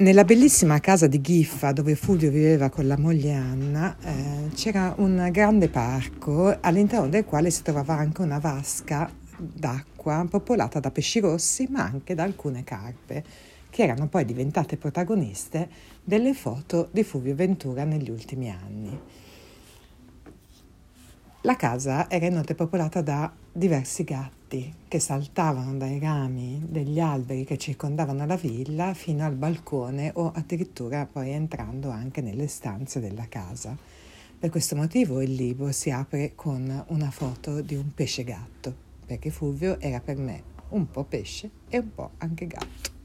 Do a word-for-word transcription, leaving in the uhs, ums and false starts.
Nella bellissima casa di Ghiffa, dove Fulvio viveva con la moglie Anna, eh, c'era un grande parco all'interno del quale si trovava anche una vasca d'acqua popolata da pesci rossi, ma anche da alcune carpe, che erano poi diventate protagoniste delle foto di Fulvio Ventura negli ultimi anni. La casa era inoltre popolata da diversi gatti che saltavano dai rami degli alberi che circondavano la villa fino al balcone o addirittura poi entrando anche nelle stanze della casa. Per questo motivo il libro si apre con una foto di un pesce gatto, perché Fulvio era per me un po' pesce e un po' anche gatto.